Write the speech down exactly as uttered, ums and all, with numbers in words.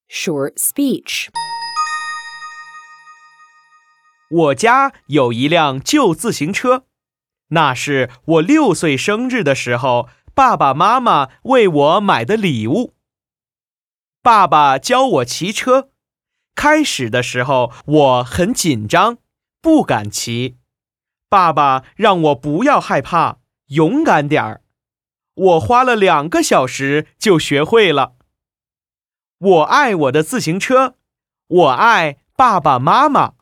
Short speech. 我家有一辆旧自行车，那是我六岁生日的时候，爸爸妈妈为我买的礼物。爸爸教我骑车，开始的时候我很紧张，不敢骑。爸爸让我不要害怕，勇敢点儿。我花了两个小时就学会了。我爱我的自行车，我爱爸爸妈妈。